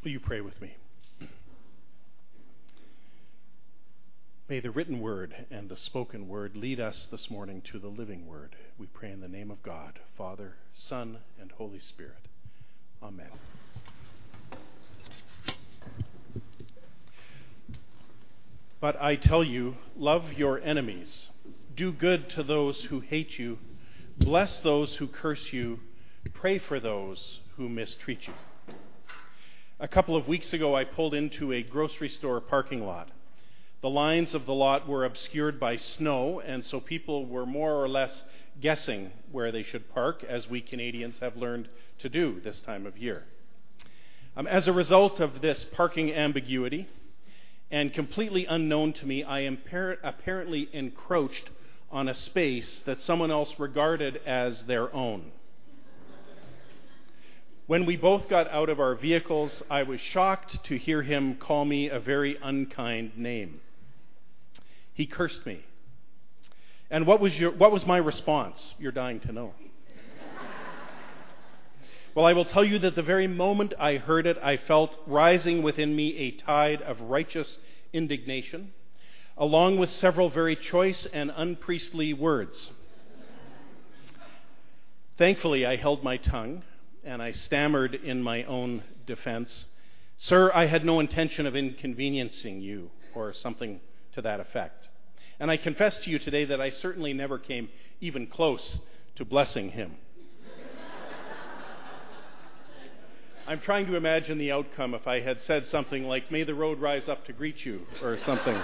Will you pray with me? May the written word and the spoken word lead us this morning to the living word. We pray in the name of God, Father, Son, and Holy Spirit. Amen. But I tell you, love your enemies. Do good to those who hate you. Bless those who curse you. Pray for those who mistreat you. A couple of weeks ago, I pulled into a grocery store parking lot. The lines of the lot were obscured by snow, and so people were more or less guessing where they should park, as we Canadians have learned to do this time of year. As a result of this parking ambiguity, and completely unknown to me, I am apparently encroached on a space that someone else regarded as their own. When we both got out of our vehicles, I was shocked to hear him call me a very unkind name. He cursed me. And what was my response? You're dying to know. Well, I will tell you that the very moment I heard it, I felt rising within me a tide of righteous indignation, along with several very choice and unpriestly words. Thankfully, I held my tongue, and I stammered in my own defense, "Sir, I had no intention of inconveniencing you," or something to that effect. And I confess to you today that I certainly never came even close to blessing him. I'm trying to imagine the outcome if I had said something like, "May the road rise up to greet you," or something.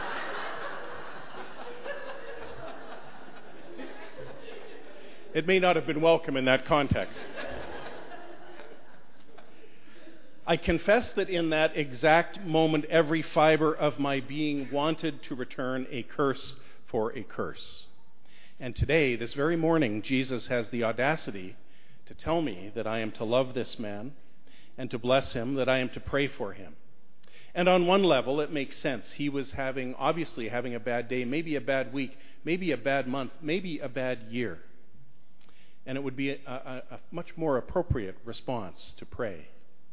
It may not have been welcome in that context. I confess that in that exact moment, every fiber of my being wanted to return a curse for a curse. And today, this very morning, Jesus has the audacity to tell me that I am to love this man and to bless him, that I am to pray for him. And on one level, it makes sense. He was obviously having a bad day, maybe a bad week, maybe a bad month, maybe a bad year. And it would be a much more appropriate response to pray.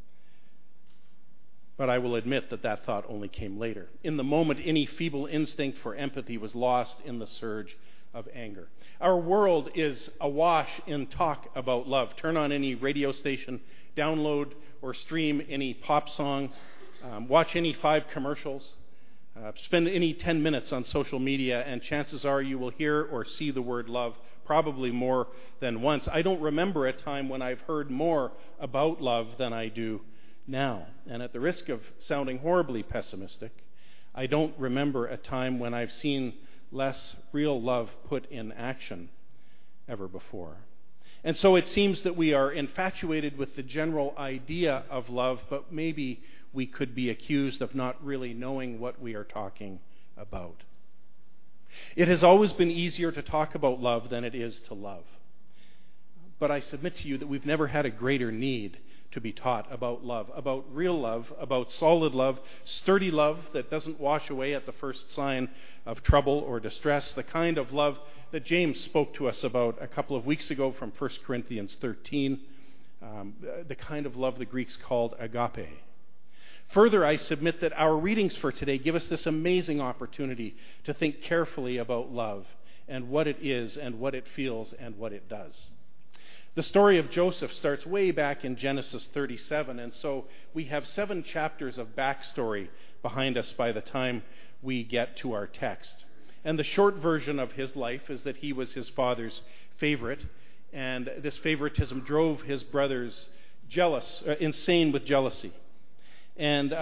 But I will admit that that thought only came later. In the moment, any feeble instinct for empathy was lost in the surge of anger. Our world is awash in talk about love. Turn on any radio station, download or stream any pop song, watch any 5 commercials, spend any 10 minutes on social media, and chances are you will hear or see the word love probably more than once. I don't remember a time when I've heard more about love than I do now. And at the risk of sounding horribly pessimistic, I don't remember a time when I've seen less real love put in action ever before. And so it seems that we are infatuated with the general idea of love, but maybe we could be accused of not really knowing what we are talking about. It has always been easier to talk about love than it is to love. But I submit to you that we've never had a greater need to be taught about love, about real love, about solid love, sturdy love that doesn't wash away at the first sign of trouble or distress, the kind of love that James spoke to us about a couple of weeks ago from 1 Corinthians 13, the kind of love the Greeks called agape. Further, I submit that our readings for today give us this amazing opportunity to think carefully about love and what it is and what it feels and what it does. The story of Joseph starts way back in Genesis 37, and so we have 7 chapters of backstory behind us by the time we get to our text. And the short version of his life is that he was his father's favorite, and this favoritism drove his brothers insane with jealousy. And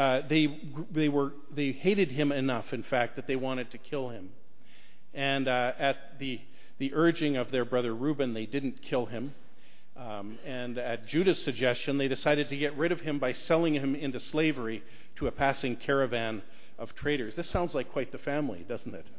they hated him enough, in fact, that they wanted to kill him. And at the urging of their brother Reuben, they didn't kill him. And at Judah's suggestion, they decided to get rid of him by selling him into slavery to a passing caravan of traders. This sounds like quite the family, doesn't it?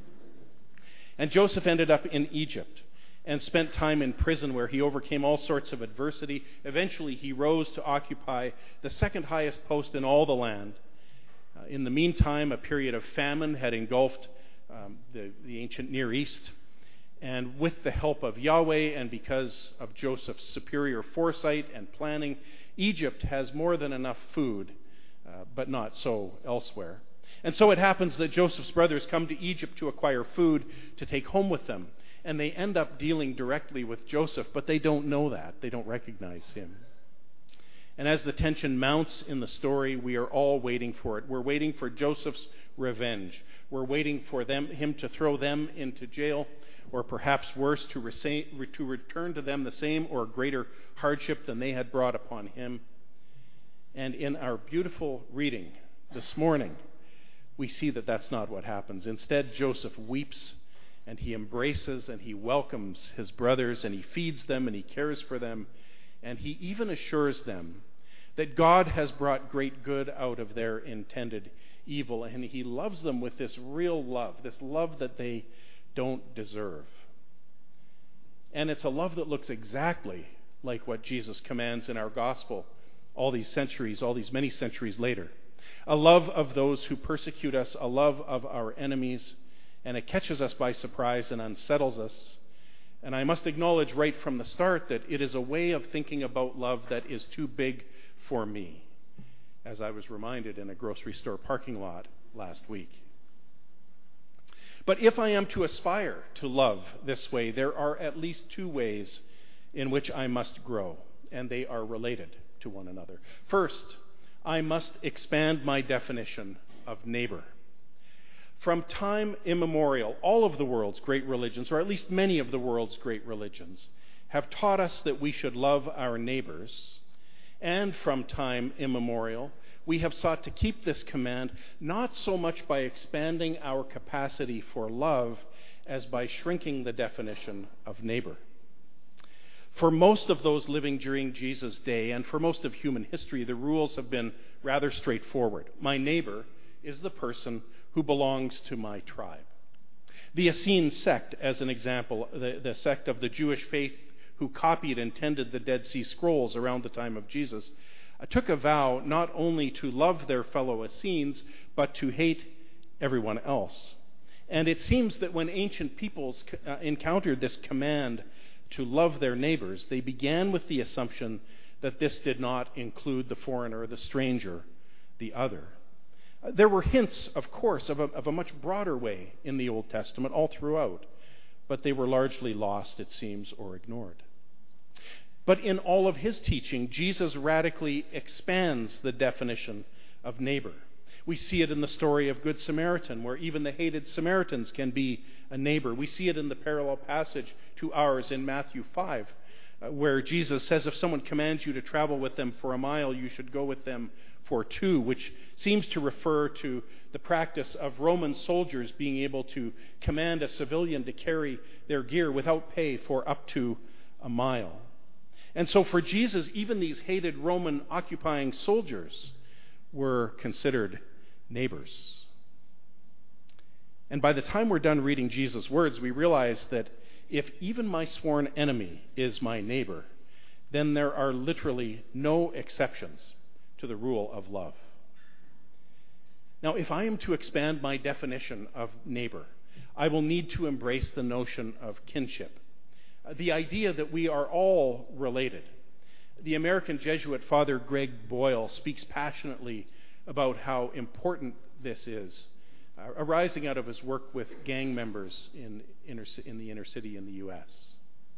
And Joseph ended up in Egypt and spent time in prison where he overcame all sorts of adversity. Eventually, he rose to occupy the second highest post in all the land. In the meantime, a period of famine had engulfed the ancient Near East. And with the help of Yahweh and because of Joseph's superior foresight and planning, Egypt has more than enough food, but not so elsewhere. And so it happens that Joseph's brothers come to Egypt to acquire food to take home with them. And they end up dealing directly with Joseph, but they don't know that. They don't recognize him. And as the tension mounts in the story, we are all waiting for it. We're waiting for Joseph's revenge. We're waiting for him to throw them into jail, or perhaps worse, to return to them the same or greater hardship than they had brought upon him. And in our beautiful reading this morning, we see that that's not what happens. Instead, Joseph weeps, and he embraces and he welcomes his brothers, and he feeds them and he cares for them, and he even assures them that God has brought great good out of their intended evil, and he loves them with this real love, this love that they don't deserve. And it's a love that looks exactly like what Jesus commands in our gospel all these many centuries later. A love of those who persecute us, a love of our enemies, and it catches us by surprise and unsettles us. And I must acknowledge right from the start that it is a way of thinking about love that is too big for me, as I was reminded in a grocery store parking lot last week. But if I am to aspire to love this way, there are at least two ways in which I must grow, and they are related to one another. First, I must expand my definition of neighbor. From time immemorial, all of the world's great religions, or at least many of the world's great religions, have taught us that we should love our neighbors. And from time immemorial, we have sought to keep this command not so much by expanding our capacity for love as by shrinking the definition of neighbor. For most of those living during Jesus' day and for most of human history, the rules have been rather straightforward. My neighbor is the person who belongs to my tribe. The Essene sect, as an example, the sect of the Jewish faith who copied and tended the Dead Sea Scrolls around the time of Jesus, took a vow not only to love their fellow Essenes, but to hate everyone else. And it seems that when ancient peoples encountered this command to love their neighbors, they began with the assumption that this did not include the foreigner, the stranger, the other. There were hints, of course, of a much broader way in the Old Testament all throughout, but they were largely lost, it seems, or ignored. But in all of his teaching, Jesus radically expands the definition of neighbor. We see it in the story of Good Samaritan, where even the hated Samaritans can be a neighbor. We see it in the parallel passage to ours in Matthew 5, where Jesus says if someone commands you to travel with them for a mile, you should go with them for 2, which seems to refer to the practice of Roman soldiers being able to command a civilian to carry their gear without pay for up to a mile. And so for Jesus, even these hated Roman occupying soldiers were considered neighbors. And by the time we're done reading Jesus' words, we realize that if even my sworn enemy is my neighbor, then there are literally no exceptions to the rule of love. Now, if I am to expand my definition of neighbor, I will need to embrace the notion of kinship, the idea that we are all related. The American Jesuit Father Greg Boyle speaks passionately about how important this is, arising out of his work with gang members in the inner city in the U.S.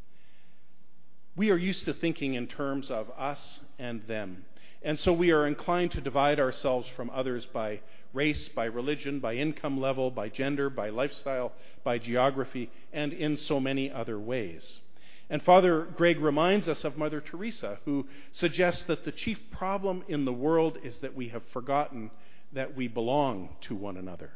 We are used to thinking in terms of us and them, and so we are inclined to divide ourselves from others by race, by religion, by income level, by gender, by lifestyle, by geography, and in so many other ways. And Father Greg reminds us of Mother Teresa, who suggests that the chief problem in the world is that we have forgotten that we belong to one another.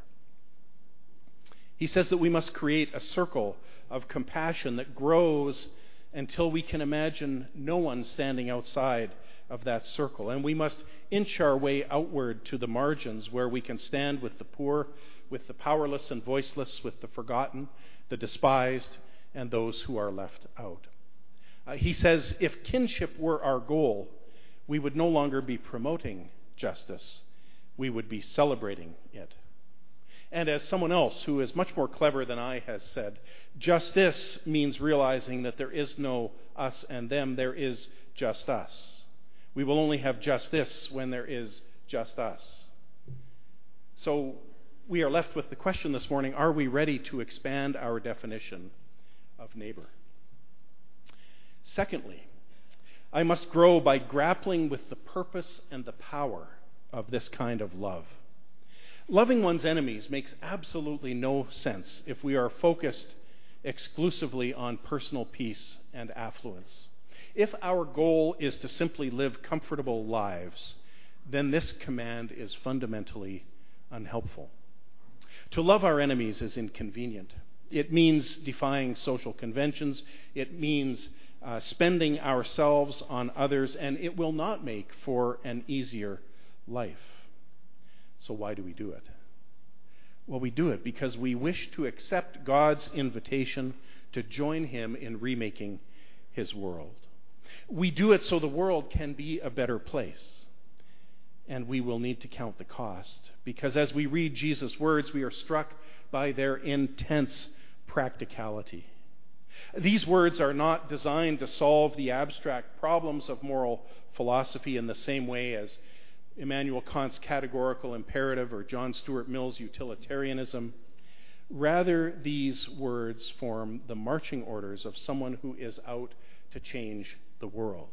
He says that we must create a circle of compassion that grows until we can imagine no one standing outside of that circle. And we must inch our way outward to the margins where we can stand with the poor, with the powerless and voiceless, with the forgotten, the despised, and those who are left out. He says if kinship were our goal, we would no longer be promoting justice. We would be celebrating it. And as someone else who is much more clever than I has said, justice means realizing that there is no us and them, there is just us. We will only have justice when there is just us. So we are left with the question this morning, are we ready to expand our definition of neighbor? Secondly, I must grow by grappling with the purpose and the power of this kind of love. Loving one's enemies makes absolutely no sense if we are focused exclusively on personal peace and affluence. If our goal is to simply live comfortable lives, then this command is fundamentally unhelpful. To love our enemies is inconvenient. It means defying social conventions. It means spending ourselves on others, and it will not make for an easier life. So why do we do it? Well, we do it because we wish to accept God's invitation to join him in remaking his world. We do it so the world can be a better place. And we will need to count the cost, because as we read Jesus' words, we are struck by their intense practicality. These words are not designed to solve the abstract problems of moral philosophy in the same way as Immanuel Kant's categorical imperative or John Stuart Mill's utilitarianism. Rather, these words form the marching orders of someone who is out to change the world.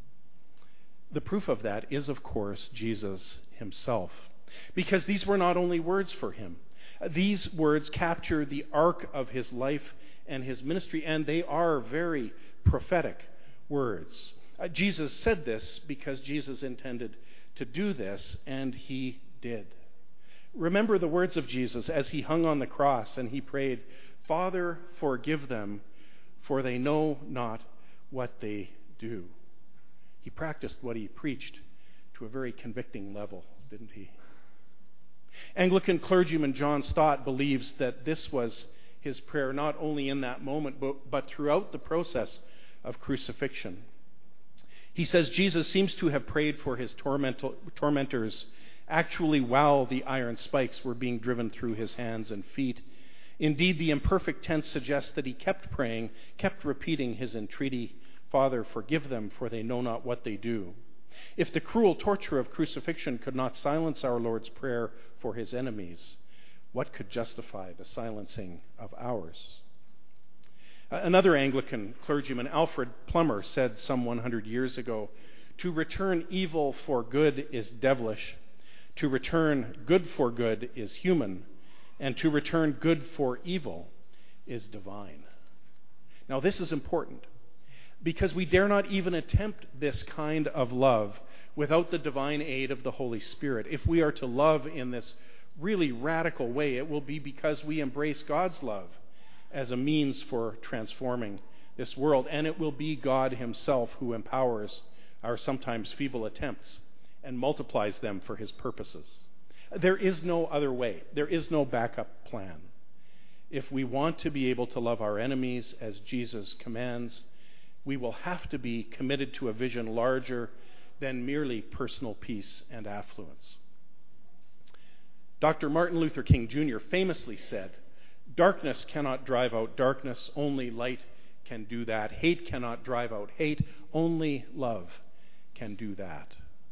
The proof of that is, of course, Jesus himself, because these were not only words for him. These words capture the arc of his life and his ministry, and they are very prophetic words. Jesus said this because Jesus intended to do this, and he did. Remember the words of Jesus as he hung on the cross and he prayed, "Father, forgive them, for they know not what they do." He practiced what he preached to a very convicting level, didn't he? Anglican clergyman John Stott believes that this was his prayer not only in that moment, but throughout the process of crucifixion. He says Jesus seems to have prayed for his tormentors actually while the iron spikes were being driven through his hands and feet. Indeed, the imperfect tense suggests that he kept praying, kept repeating his entreaty, "Father, forgive them, for they know not what they do." If the cruel torture of crucifixion could not silence our Lord's prayer for his enemies, what could justify the silencing of ours? Another Anglican clergyman, Alfred Plummer, said some 100 years ago, "To return evil for good is devilish, to return good for good is human, and to return good for evil is divine." Now, this is important, because we dare not even attempt this kind of love without the divine aid of the Holy Spirit. If we are to love in this really radical way, it will be because we embrace God's love as a means for transforming this world, and it will be God himself who empowers our sometimes feeble attempts and multiplies them for his purposes. There is no other way. There is no backup plan. If we want to be able to love our enemies as Jesus commands, we will have to be committed to a vision larger than merely personal peace and affluence. Dr. Martin Luther King Jr. famously said, "Darkness cannot drive out darkness, only light can do that. Hate cannot drive out hate, only love can do that."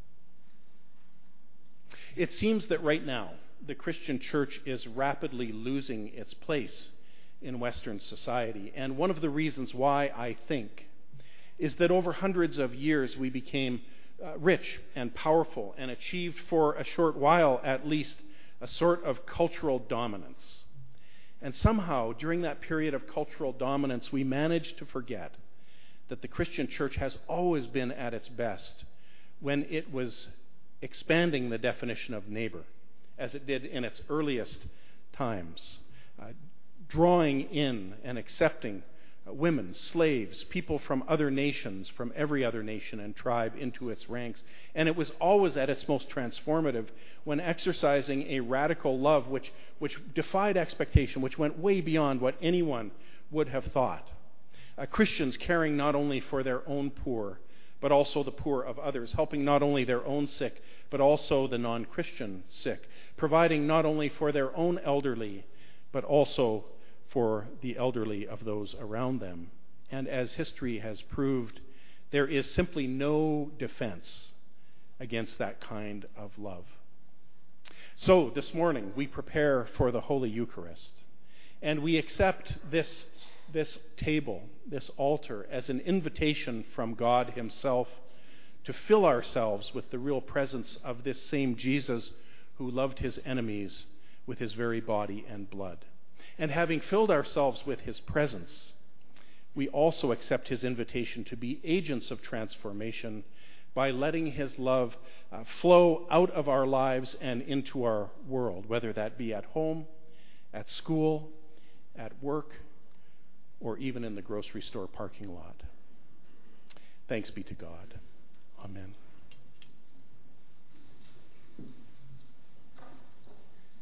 It seems that right now, the Christian church is rapidly losing its place in Western society. And one of the reasons why, I think, is that over hundreds of years we became rich and powerful and achieved for a short while at least a sort of cultural dominance. And somehow, during that period of cultural dominance, we managed to forget that the Christian church has always been at its best when it was expanding the definition of neighbor, as it did in its earliest times, drawing in and accepting women, slaves, people from other nations, from every other nation and tribe into its ranks. And it was always at its most transformative when exercising a radical love which defied expectation, which went way beyond what anyone would have thought. Christians caring not only for their own poor, but also the poor of others, helping not only their own sick, but also the non-Christian sick, providing not only for their own elderly, but also for the elderly of those around them. And as history has proved, there is simply no defense against that kind of love. So this morning we prepare for the Holy Eucharist, and we accept this table, this altar, as an invitation from God himself to fill ourselves with the real presence of this same Jesus who loved his enemies with his very body and blood. And having filled ourselves with his presence, we also accept his invitation to be agents of transformation by letting his love flow out of our lives and into our world, whether that be at home, at school, at work, or even in the grocery store parking lot. Thanks be to God. Amen.